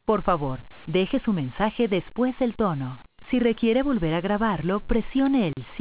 Por favor, deje su mensaje después del tono. Si requiere volver a grabarlo, presione el